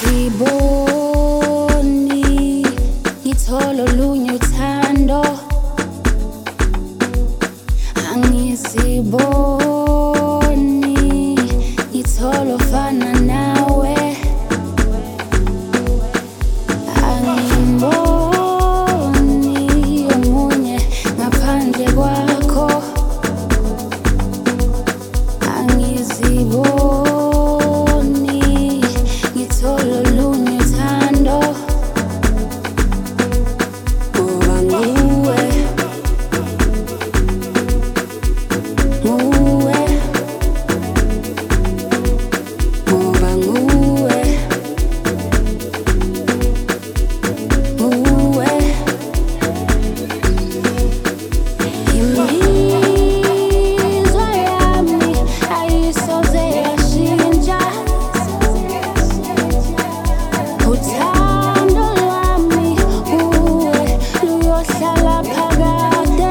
Angiziboni ngithola olunye uthando, angiziboni ngithola ofana nawe, angimboni omunye ngaphandle kwakho, angiziboni ngithola olunye uthando, ngoba nguwe, nguwe, ngoba nguwe, nguwe. Imizwa yami ayisoze yashintsha, uthando lwami kuwe luyohlala phakade.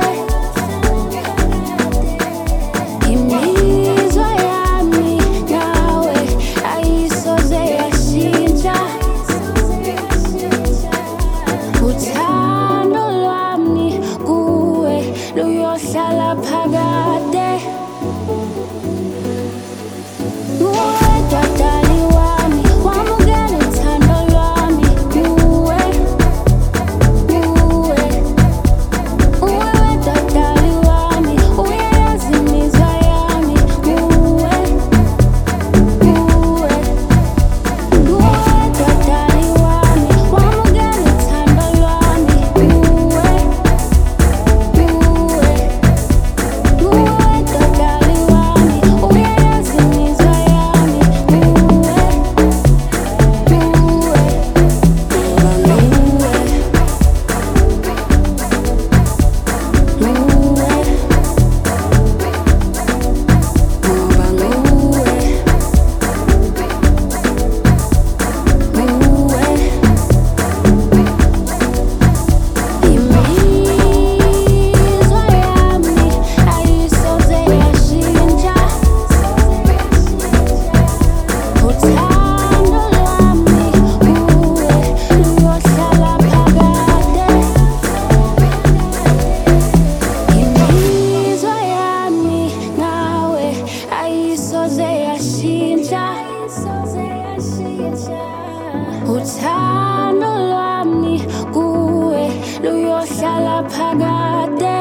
Imizwa yami nawe ayisoze yashintsha, uthando lwami kuwe luyohlala phakade. Nguwe dadali wami, wamukela uthando lwami, nguwe, nguwe, nguwe dadali wami, uyayazi imizwa yami, nguwe, nguwe, nguwe dadali wami, wamukela uthando lwami, nguwe, nguwe, nguwe dadali wami, uyayazi imizwa yami, nguwe, nguwe, ngoba nguwe, nguwe, imizwa yami ayisoze yashintsha, uthando lwami kuwe luyohlala phakade. Imizwa yami nawe ayisoze yashintsha, uthando lwami kuwe luyohlala phakade.